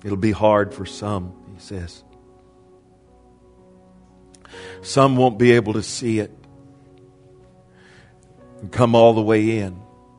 It'll be hard for some, he says. Some won't be able to see it and come all the way in.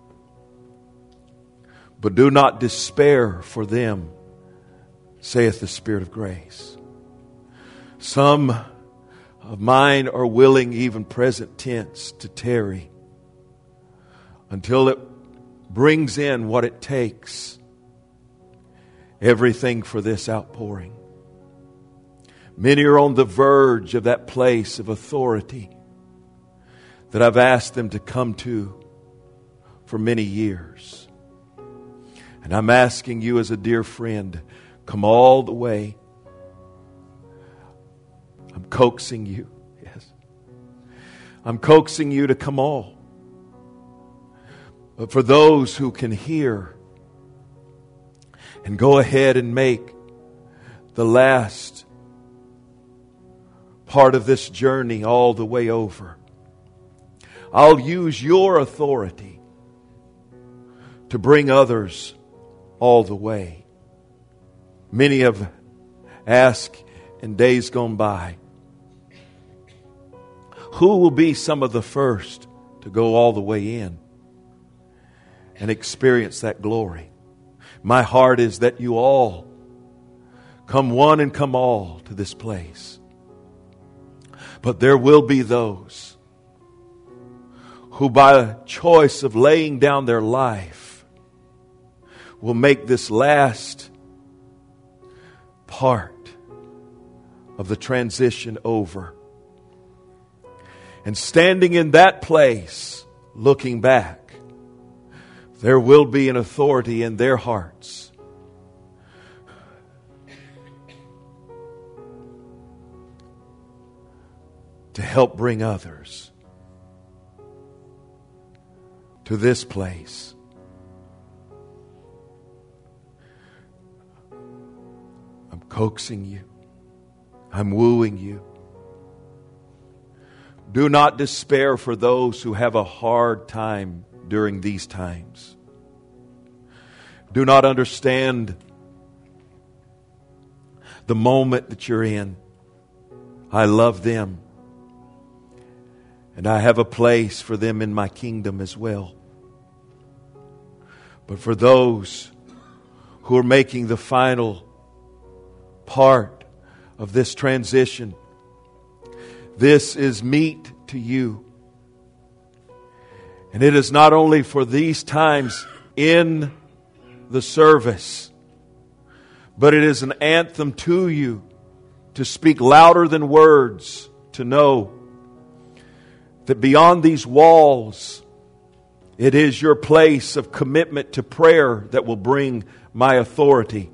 But do not despair for them, saith the Spirit of grace. Some of mine are willing, even present tense, to tarry until it brings in what it takes. Everything for this outpouring. Many are on the verge of that place of authority that I've asked them to come to for many years. And I'm asking you as a dear friend, come all the way. I'm coaxing you. Yes. I'm coaxing you to come all. But for those who can hear and go ahead and make the last part of this journey all the way over, I'll use your authority to bring others all the way. Many have asked in days gone by, who will be some of the first to go all the way in and experience that glory? My heart is that you all come one and come all to this place. But there will be those who by choice of laying down their life will make this last part of the transition over. And standing in that place, looking back, there will be an authority in their hearts to help bring others to this place. I'm coaxing you. I'm wooing you. Do not despair for those who have a hard time during these times. Do not understand the moment that you're in. I love them. And I have a place for them in my kingdom as well. But for those who are making the final part of this transition, this is meat to you. And it is not only for these times in the service, but it is an anthem to you to speak louder than words, to know that beyond these walls, it is your place of commitment to prayer that will bring my authority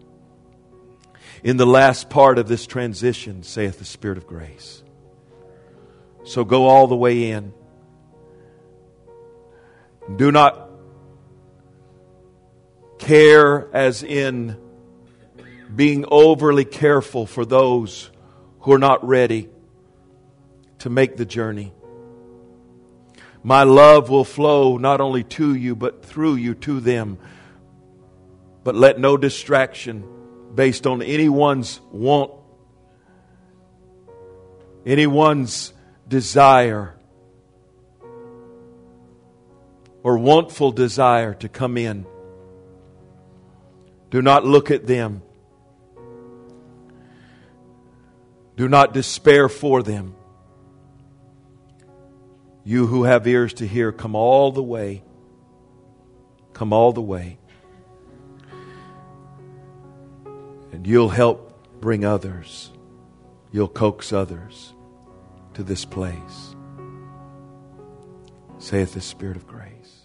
in the last part of this transition, saith the Spirit of grace. So go all the way in. Do not care as in being overly careful for those who are not ready to make the journey. My love will flow not only to you, but through you to them. But let no distraction based on anyone's want, anyone's desire, or wantful desire to come in. Do not look at them. Do not despair for them. You who have ears to hear, come all the way. Come all the way. And you'll help bring others. You'll coax others to this place, saith the Spirit of grace.